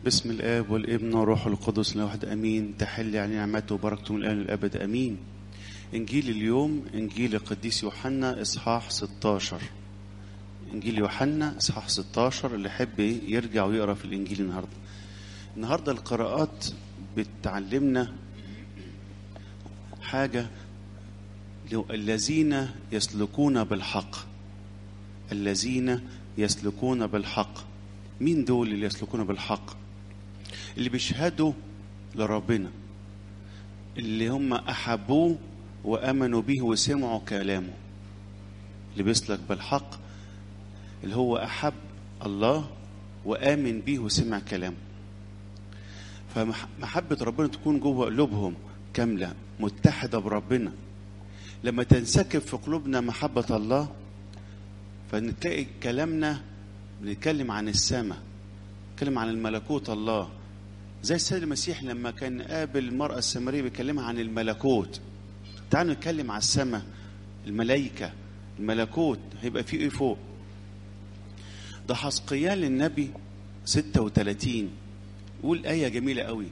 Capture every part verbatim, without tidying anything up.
باسم الآب والابن والروح القدس الواحد أمين. تحل علينا نعمته وبركته من الآن للأبد أمين. إنجيل اليوم إنجيل القديس يوحنا إصحاح ستاشر. إنجيل يوحنا إصحاح ستاشر، اللي يحب يرجع ويقرأ في الإنجيل النهاردة. النهاردة القراءات بتعلمنا حاجة، الذين يسلكون بالحق. الذين يسلكون بالحق. مين دول اللي يسلكون بالحق؟ اللي بيشهدوا لربنا، اللي هم أحبوه وأمنوا به وسمعوا كلامه. اللي بيسلك بالحق اللي هو أحب الله وآمن به وسمع كلامه. فمحبة ربنا تكون جوه قلوبهم كاملة متحدة بربنا. لما تنسكب في قلوبنا محبة الله فنتلاقي كلامنا بنتكلم عن السماء، نتكلم عن الملكوت الله. زي السيد المسيح لما كان قابل المرأة السامرية بيكلمها عن الملكوت. تعالوا نتكلم عن السماء، الملائكة، الملكوت هيبقى فيه ايه فوق. ده حزقيال النبي ستة وثلاثين يقول آية جميلة قوي: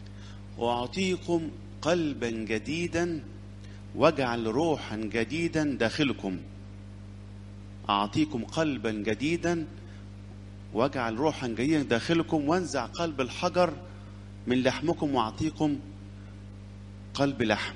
وأعطيكم قلبا جديدا واجعل روحا جديدا داخلكم. أعطيكم قلبا جديدا واجعل روحا جديدا داخلكم وانزع قلب الحجر من لحمكم واعطيكم قلب لحم.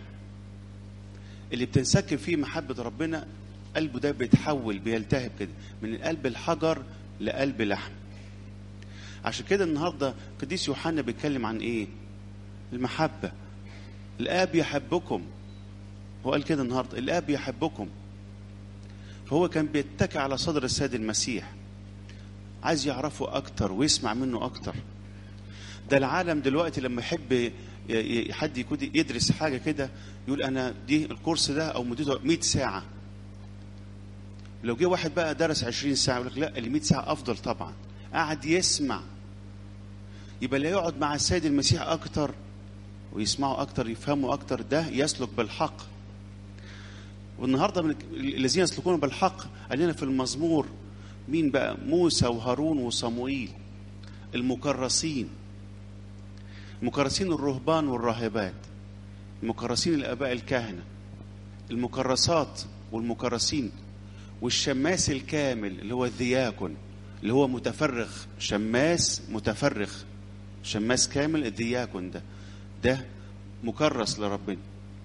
اللي بتنسكب فيه محبة ربنا قلبه ده بيتحول، بيلتهب كده من قلب الحجر لقلب لحم. عشان كده النهارده قديس يوحنا بيتكلم عن ايه؟ المحبة. الآب يحبكم، هو قال كده النهارده، الآب يحبكم. فهو كان بيتكئ على صدر السيد المسيح، عايز يعرفه أكتر ويسمع منه أكتر. ده العالم دلوقتي لما يحب حد يكون يدرس حاجة كده يقول أنا دي الكورس ده أو مدته مئة ساعة. لو جه واحد بقى درس عشرين ساعة يقول لك لا، اللي مئة ساعة أفضل طبعا. قاعد يسمع، يبقى لا يقعد مع السيد المسيح أكتر ويسمعه أكتر يفهمه أكتر، ده يسلك بالحق. والنهاردة من الذين يسلكون بالحق قال لنا في المزمور مين بقى؟ موسى وهارون وصموئيل، المكرسين. المكرسين الرهبان والراهبات، المكرسين الآباء الكهنة، المكرسات والمكرسين، والشماس الكامل اللي هو الدياكون اللي هو متفرغ. شماس متفرغ، شماس كامل الدياكون ده ده مكرس لربنا.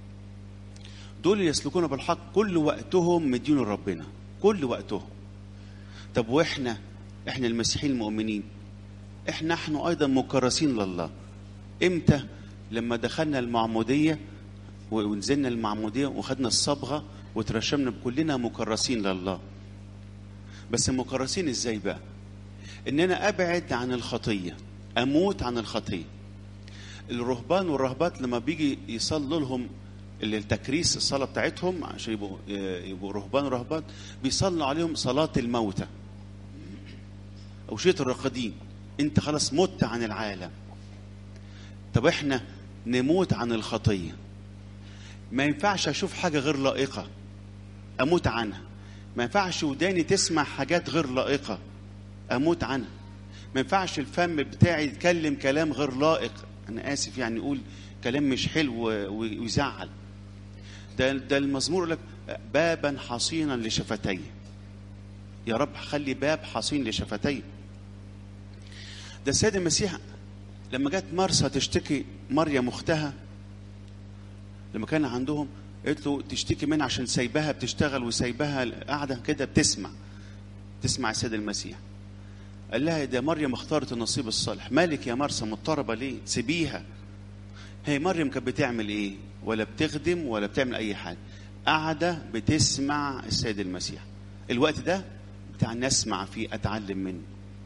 دول يسلكون بالحق كل وقتهم مدين لربنا، كل وقتهم. طب واحنا احنا المسيحيين المؤمنين احنا نحن ايضا مكرسين لله. امتى؟ لما دخلنا المعمودية ونزلنا المعمودية وخدنا الصبغة وترشمنا كلنا مكرسين لله. بس مكرسين ازاي بقى؟ ان انا ابعد عن الخطية، اموت عن الخطية. الرهبان والرهبات لما بيجي يصلوا لهم التكريس، الصلاة بتاعتهم عشان يبقوا يبقوا رهبان ورهبات، بيصلوا عليهم صلاة الموتى أو شيء الرقدين. أنت خلاص مت عن العالم. طب إحنا نموت عن الخطية. ما ينفعش أشوف حاجة غير لائقة أموت عنها. ما ينفعش وداني تسمع حاجات غير لائقة أموت عنها. ما ينفعش الفم بتاعي يتكلم كلام غير لائق، أنا آسف يعني يقول كلام مش حلو ويزعل. ده ده المزمور يقول لك بابا حصينا لشفتي. يا رب خلي باب حصين لشفتي. ده السيد المسيح لما جت مرسى تشتكي مريم اختها، لما كان عندهم قالت له تشتكي منها عشان سايبها بتشتغل وسايبها قاعده كده بتسمع تسمع السيد المسيح. قال لها ده مريم اختارت النصيب الصالح. مالك يا مرسى مضطربه ليه؟ سيبيها. هي مريم كانت بتعمل ايه؟ ولا بتخدم ولا بتعمل اي حاجه، قاعده بتسمع السيد المسيح. الوقت ده بتاع نسمع فيه، اتعلم منه.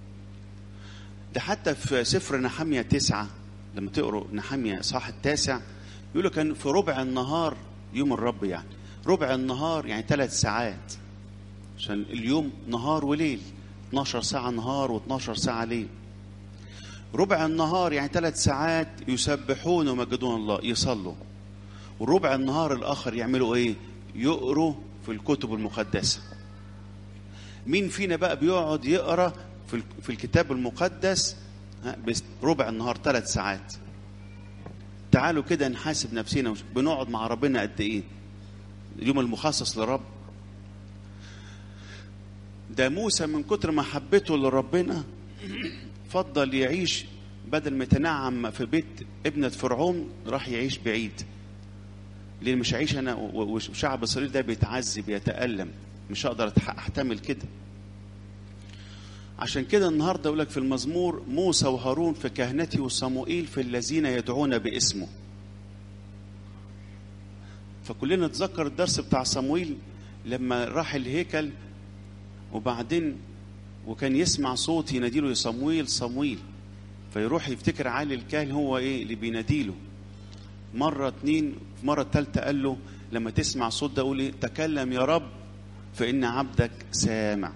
ده حتى في سفر نحمية تسعة لما تقروا نحمية صح التاسع يقولوا كان في ربع النهار يوم الرب، يعني ربع النهار يعني ثلاث ساعات، عشان اليوم نهار وليل، اثناشر ساعة نهار واثناشر ساعة ليل. ربع النهار يعني ثلاث ساعات يسبحون ومجدون الله، يصلوا. وربع النهار الآخر يعملوا ايه؟ يقروا في الكتب المقدسة. مين فينا بقى بيقعد يقرأ في الكتاب المقدس بس ربع النهار ثلاث ساعات. تعالوا كده نحاسب نفسنا، بنقعد مع ربنا قد ايه؟ اليوم المخصص لرب. ده موسى من كتر محبته لربنا فضل يعيش، بدل ما يتنعم في بيت ابنة فرعون راح يعيش بعيد. ليه مش عايش انا وشعب اسرائيل ده بيتعذب يتألم، مش هقدر احتمل كده. عشان كده النهارده يقول لك في المزمور موسى وهارون في كهنتي وصموئيل في الذين يدعون باسمه. فكلنا نتذكر الدرس بتاع صموئيل لما راح الهيكل وبعدين وكان يسمع صوت يناديله يا صموئيل صموئيل، فيروح يفتكر علي الكاهن هو ايه اللي بيناديله. مرة اتنين، في مرة التالتة قال له لما تسمع صوت ده قول ايه؟ تكلم يا رب فإن عبدك سامع.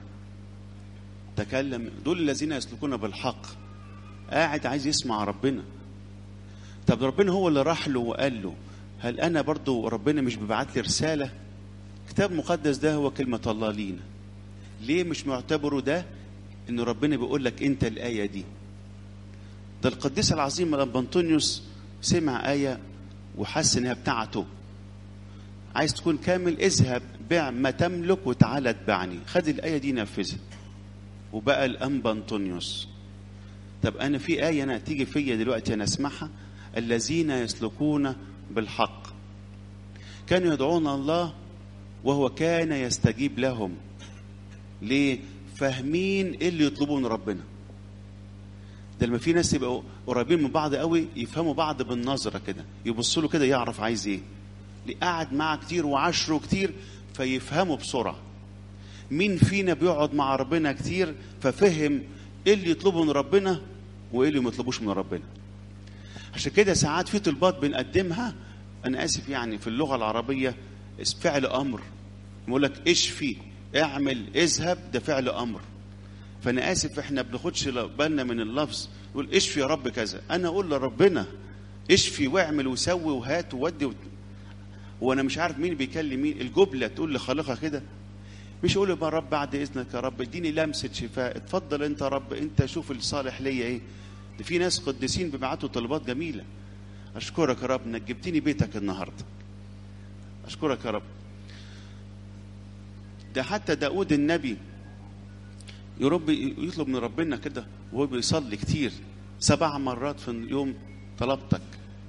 تكلم. دول الذين يسلكون بالحق. قاعد عايز يسمع ربنا. طب ربنا هو اللي راح له وقال له، هل أنا برضو ربنا مش ببعت لي رسالة؟ كتاب مقدس ده هو كلمة الله لينا. ليه مش معتبره ده إن ربنا بيقول لك أنت الآية دي؟ ده القديس العظيم الأنبا أنطونيوس سمع آية وحس إنها بتاعته. عايز تكون كامل اذهب بيع ما تملك وتعالى اتبعني. خد الآية دي نفذها وبقى الأنبا أنطونيوس. طب أنا في آية أنا تيجي فيا دلوقتي أنا أسمعها، الذين يسلكون بالحق كانوا يدعون الله وهو كان يستجيب لهم. ليه؟ فاهمين إيه اللي يطلبون من ربنا. ده لما في ناس يبقوا قريبين من بعض قوي يفهموا بعض بالنظرة كده، يبصوا له كده يعرف عايز ايه. اللي قاعد معاه كتير وعشره كتير فيفهموا بسرعة. مين فينا بيقعد مع ربنا كتير ففهم ايه اللي يطلبه من ربنا وايه اللي ما يطلبوش من ربنا. عشان كده ساعات في طلبات بنقدمها، انا اسف يعني في اللغة العربية فعل امر. يقول لك اشفي، اعمل، اذهب، ده فعل امر. فانا اسف احنا بناخدش بالنا من اللفظ. يقول اشفي يا رب كذا، انا اقول لربنا اشفي واعمل وسوي وهات وودي و... وانا مش عارف مين بيكلم مين. الجمله تقول لخالقها كده، مش اقول يا رب بعد اذنك يا رب اديني لمسه شفاء، اتفضل انت يا رب انت شوف الصالح ليا ايه. ده في ناس قديسين بيبعتوا طلبات جميله. اشكرك يا رب انك جبتني بيتك النهارده، اشكرك يا رب. ده حتى داود النبي يا رب يطلب من ربنا كده وهو بيصلي كتير، سبع مرات في اليوم طلبتك.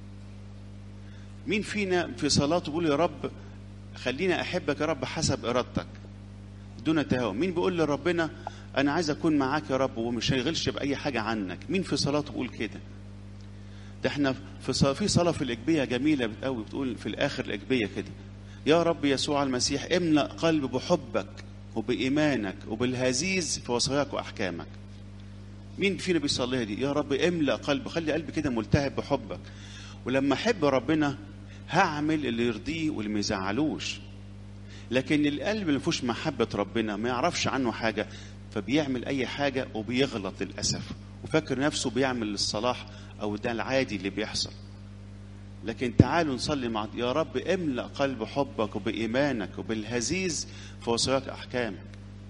مين فينا في صلاته بيقول يا رب خلينا احبك يا رب حسب ارادتك دون تهاون؟ مين بيقول لربنا انا عايز اكون معاك يا رب ومش هيغلش باي حاجه عنك؟ مين في صلاته بيقول كده؟ ده احنا في في صلاه في الاجبيه جميله قوي بتقول في الاخر الاجبيه كده، يا رب يسوع المسيح املأ قلب بحبك وبإيمانك وبالهزيز في وصاياك وأحكامك. مين فينا بيصليها دي؟ يا رب املأ قلب، خلي قلبي كده ملتهب بحبك، ولما أحب ربنا هعمل اللي يرضيه واللي ما يزعلوش. لكن القلب اللي مفيهوش محبة ربنا ما يعرفش عنه حاجة، فبيعمل أي حاجة وبيغلط للأسف وفاكر نفسه بيعمل الصلاح أو ده العادي اللي بيحصل. لكن تعالوا نصلي مع يا رب املأ قلب حبك وبإيمانك وبالهزيز في وصاياك أحكامك.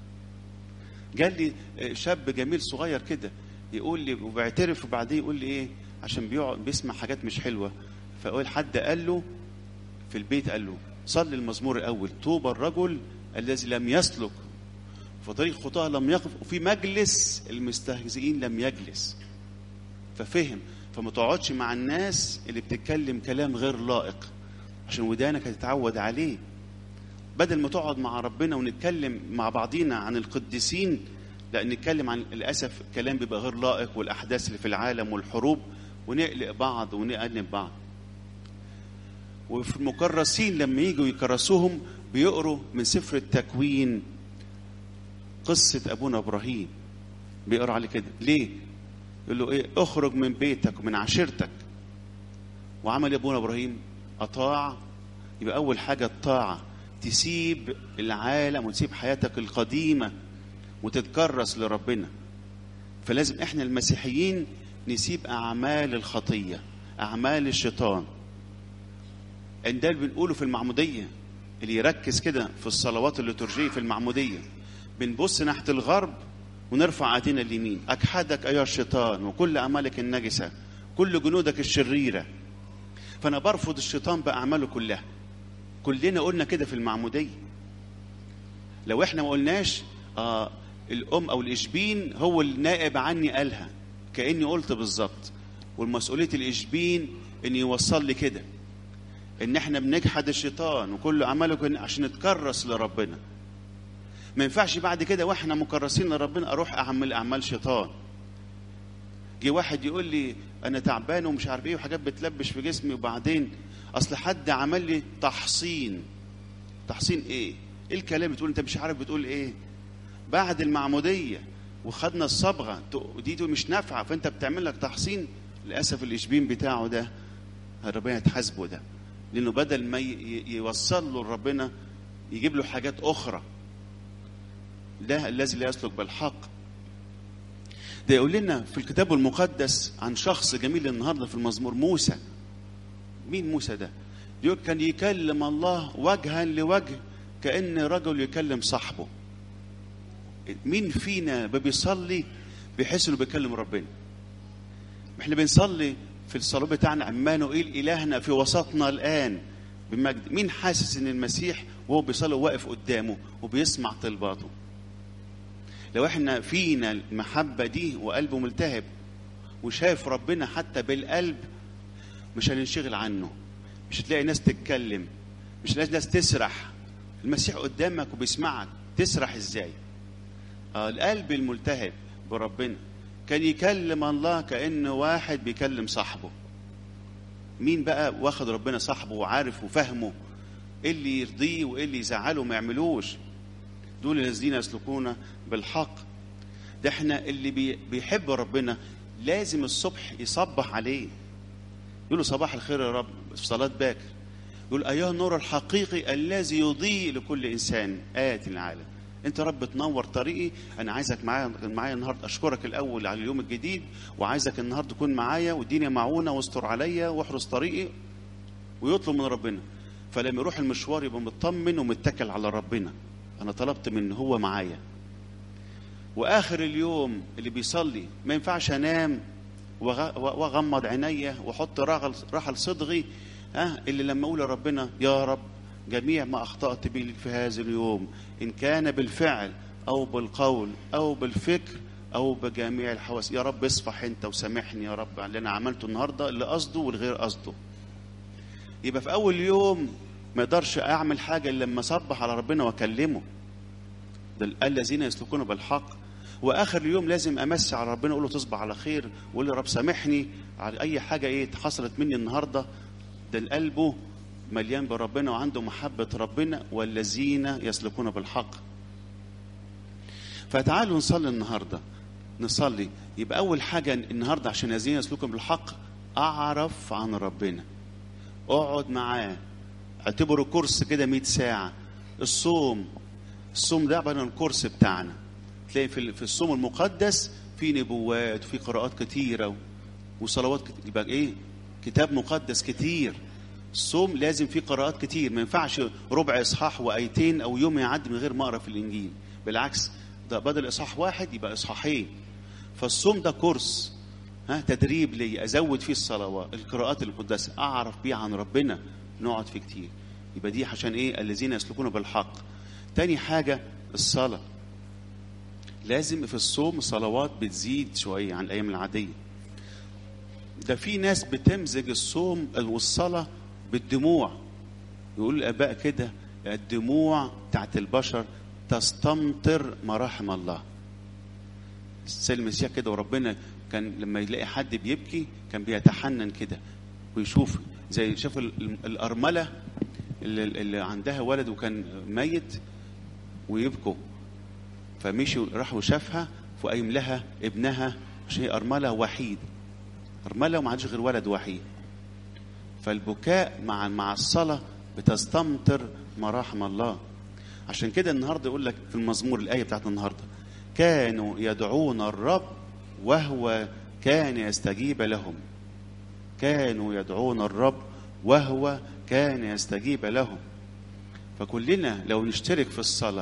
جال لي شاب جميل صغير كده يقول لي وبيعترف وبعدين يقول لي ايه عشان بيقعد بيسمع حاجات مش حلوة. فقول حد قال له في البيت قال له صلي المزمور الأول، طوبى الرجل الذي لم يسلك في طريق خطاه لم يقف وفي مجلس المستهزئين لم يجلس. ففهم. فما تقعدش مع الناس اللي بتتكلم كلام غير لائق عشان ودانك هتتعود عليه. بدل ما تقعد مع ربنا ونتكلم مع بعضينا عن القديسين، لا نتكلم عن للأسف كلام بيبقى غير لائق والأحداث اللي في العالم والحروب ونقلق بعض ونقلب بعض. وفي المكرسين لما يجوا يكرسوهم بيقروا من سفر التكوين قصة أبونا إبراهيم، بيقرأ عليه كده. ليه؟ يقول له ايه؟ اخرج من بيتك ومن عشيرتك. وعمل ابونا ابراهيم اطاع. يبقى اول حاجه الطاعه، تسيب العالم وتسيب حياتك القديمه وتتكرس لربنا. فلازم احنا المسيحيين نسيب اعمال الخطيه، اعمال الشيطان. ان ده اللي بنقوله في المعموديه. اللي يركز كده في الصلوات الليتورجيه في المعموديه بنبص ناحيه الغرب ونرفع ايدينا اليمين. اجحدك ايها الشيطان وكل اعمالك النجسه، كل جنودك الشريره. فانا برفض الشيطان باعماله كلها. كلنا قلنا كده في المعموديه. لو احنا ما قلناش آه الام او الاشبين هو النائب عني قالها، كاني قلت بالظبط. والمسؤوليه الاشبين ان يوصل لي كده ان احنا بنجحد الشيطان وكل اعماله عشان نتكرس لربنا. ما ينفعش بعد كده واحنا مكرسين لربنا اروح اعمل اعمال شيطان. جه واحد يقول لي انا تعبان ومش عارف ايه وحاجات بتلبش في جسمي، وبعدين اصل حد عمل لي تحصين. تحصين ايه؟ ايه الكلام بتقول؟ انت مش عارف بتقول ايه؟ بعد المعموديه وخدنا الصبغه دي, دي مش نافعه، فانت بتعمل لك تحصين. للاسف الاشبين بتاعه ده ربنا يتحاسبه ده، لانه بدل ما يوصل له ربنا يجيب له حاجات اخرى. ده الذي لا يسلك بالحق. ده يقول لنا في الكتاب المقدس عن شخص جميل النهارده في المزمور، موسى. مين موسى ده؟ يقول كان يكلم الله وجها لوجه كأن رجل يكلم صاحبه. مين فينا بيصلي بيحس انه بيكلم ربنا؟ احنا بنصلي في الصلاه بتاعنا عمانوئيل الهنا في وسطنا الان بمجد. مين حاسس ان المسيح وهو بيصلي واقف قدامه وبيسمع طلباته؟ لو احنا فينا المحبه دي وقلبه ملتهب وشايف ربنا حتى بالقلب، مش هننشغل عنه. مش هتلاقي ناس تتكلم، مش هتلاقي ناس تسرح. المسيح قدامك وبيسمعك، تسرح ازاي؟ آه القلب الملتهب بربنا. كان يكلم الله كأنه واحد بيكلم صاحبه. مين بقى واخد ربنا صاحبه وعارف وفهمه ايه اللي يرضيه وايه اللي يزعله ما يعملوش؟ دول الذين يسلكون بالحق. ده احنا اللي بيحب ربنا لازم الصبح يصبح عليه، يقول له صباح الخير يا رب في صلاة باكر. يقول ايها النور الحقيقي الذي يضيء لكل انسان آت العالم. انت رب تنور طريقي. انا عايزك معايا معايا النهارده. اشكرك الاول على اليوم الجديد، وعايزك النهارده تكون معايا واديني معونه واستر عليا واحرس طريقي. ويطلب من ربنا. فلما يروح المشوار يبقى مطمن ومتكل على ربنا. انا طلبت منه هو معايا. واخر اليوم اللي بيصلي ما ينفعش انام واغمض عينيا واحط راحه لصدغي ها اللي لما اقول لربنا يا رب جميع ما اخطات به في هذا اليوم ان كان بالفعل او بالقول او بالفكر او بجميع الحواس، يا رب اصفح انت وسامحني يا رب على اللي انا عملته النهارده، اللي قصده والغير قصده. يبقى في اول يوم ما اقدرش اعمل حاجه الا لما اصبح على ربنا واكلمه. ده الذين يسلكون بالحق. واخر اليوم لازم امسي على ربنا اقول له تصبح على خير، واقول له رب سامحني على اي حاجه ايه حصلت مني النهارده. ده قلبه مليان بربنا وعنده محبه ربنا، والذين يسلكون بالحق. فتعالوا نصلي النهارده. نصلي يبقى اول حاجه النهارده عشان الذين يسلكون بالحق اعرف عن ربنا. اقعد معاه، اعتبره كورس كده مئة ساعه. الصوم الصوم ده عباره عن الكورس بتاعنا. تلاقي في في الصوم المقدس في نبوات وفي قراءات كتيره وصلوات كتير. يبقى ايه؟ كتاب مقدس كتير. الصوم لازم فيه قراءات كتير. ما ينفعش ربع اصحاح وايتين او يوم يعدي من غير ما اقرا في الانجيل. بالعكس ده بدل اصحاح واحد يبقى اصحاحين. فالصوم ده كورس، ها تدريب لي ازود فيه الصلوات القراءات المقدسه اعرف بيه عن ربنا، نقعد فيه كتير. يبقى دي عشان ايه؟ الذين يسلكون بالحق. تاني حاجه الصلاه. لازم في الصوم صلوات بتزيد شويه عن الايام العاديه. ده في ناس بتمزج الصوم والصلاه بالدموع. يقول الاباء كده الدموع بتاعت البشر تستمطر مراحم الله. السيد المسيح كده وربنا كان لما يلاقي حد بيبكي كان بيتحنن كده ويشوف، زي شاف الأرملة اللي, اللي عندها ولد وكان ميت ويبكوا، فمشي راح وشافها فقايم لها ابنها عشان هي أرملة وحيد، أرملة وما عندش غير ولد وحيد. فالبكاء مع مع الصلاة بتستمطر مراحم الله. عشان كده النهارده يقول لك في المزمور الآية بتاعت النهارده كانوا يدعون الرب وهو كان يستجيب لهم. كانوا يدعون الرب وهو كان يستجيب لهم. فكلنا لو نشترك في الصلاة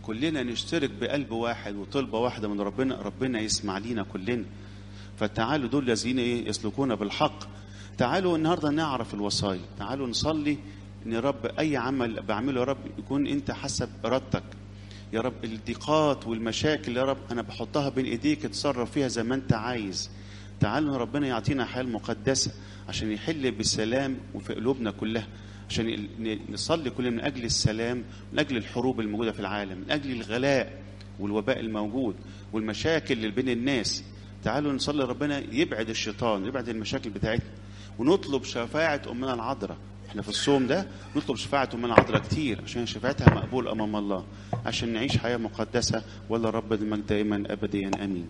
كلنا نشترك بقلب واحد وطلبة واحدة من ربنا، ربنا يسمع لينا كلنا. فتعالوا دول الذين ايه يسلكون بالحق. تعالوا النهارده نعرف الوصايا، تعالوا نصلي ان يا رب اي عمل بعمله يا رب يكون انت حسب ارادتك. يا رب الضيقات والمشاكل يا رب انا بحطها بين ايديك، اتصرف فيها زي ما انت عايز. تعالوا ربنا يعطينا حياة مقدسة عشان يحل بالسلام وفي قلوبنا كلها، عشان نصلي كلنا من اجل السلام، من اجل الحروب الموجودة في العالم، من اجل الغلاء والوباء الموجود والمشاكل اللي بين الناس. تعالوا نصلي ربنا يبعد الشيطان، يبعد المشاكل بتاعتنا، ونطلب شفاعة أمنا العذراء. احنا في الصوم ده نطلب شفاعة أمنا العذراء كتير عشان شفاعتها مقبول أمام الله، عشان نعيش حياة مقدسة. ولا رب المجد دائما أبديا آمين.